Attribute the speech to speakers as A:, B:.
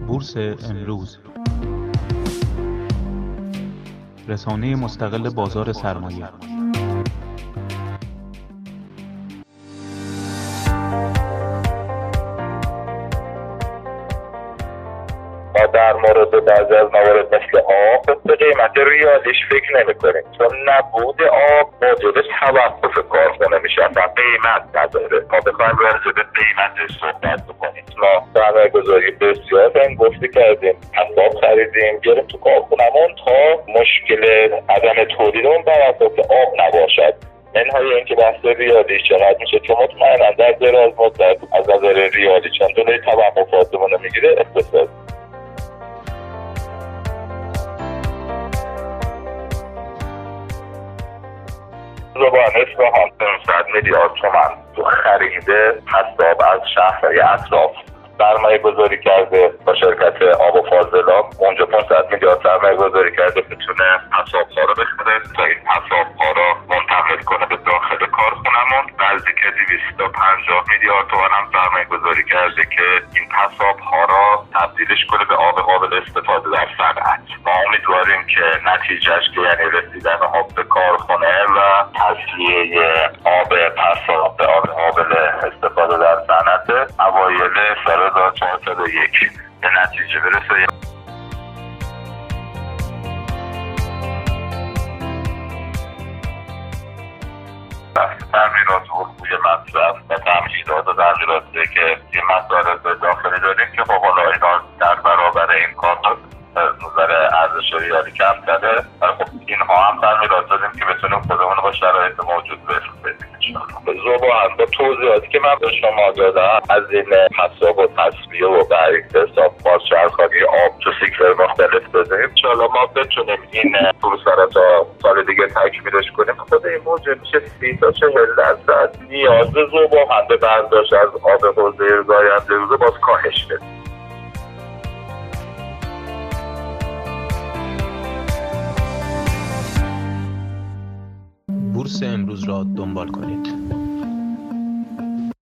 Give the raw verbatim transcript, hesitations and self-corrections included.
A: بورس امروز، رسانه مستقل بازار سرمایه.
B: ما در مورد بعضی از موارد مثل آب به قیمت ریالیش فکر نمی کنیم، چون نبود آب موجب توقف کارخانه میشه، اصلا قیمت نداره. ما بخوایم راجع به قیمتش صحبت بکنیم، ما سرمایه گذاری بسیار بهم گفته کردیم، اسباب خریدیم، گرفتیم تو کارخونمون تا مشکل عدم تولیدمون بر اساس آب نباشد. منهای اینکه بحث ریالی چقدر میشه، چون مطمئنا در دراز مدت از نظر ریالی چون جلوی توقفاتمون رو میگیره اقتصاد. زبان اصفهان پانصد میلیارد تومان تو خریده حساب از شهرهای اطراف سرمایه گذاری کرده با شرکت آب و فاضلاب. اونجا پانصد میلیارد سرمایه گذاری کرده بتونه حساب‌ها رو بخره تا این حساب‌ها رو منتقل کنه به داخل کارخونمون. نزدیک دویست و پنجاه میلیارد تومان هم سرمایه گذاری کرده که این حساب‌ها رو تبدیلش کنه به آب قابل استفاده در صنعت. ما امیدواریم که نتیجهش که یعنی رسیدن آب به کارخونه و تصفیه آب پساب به آب قابل استفاده در صنعت اوایل سال هزار و چهارصد و یک به نتیجه برسه. تغییرات الگوی مصرف و تمهیدات و تغییراتی که این مصارف داخلی داریم که خب حالا اینا در برابر این کار نظر ارزش ریالی کمتره، خب اینها هم تغییرات دادیم که بتونیم خودمون با شرایط موجود بسازیم. زبان با توضیحاتی که من به شما دادم از این حساب و تصفیه و برعکس حساب بازچرخانی آب تو سیکل مختلف دادیم، انشاءالله ما بتونیم این پروسه را تا سال دیگه تکمیلش کنیم. خود این موجب میشه سی تا چهل درصد نیاز زبان به برداشت از آب حوضه زاینده روزه باز کاهش بده.
A: بورس امروز را دنبال کنید.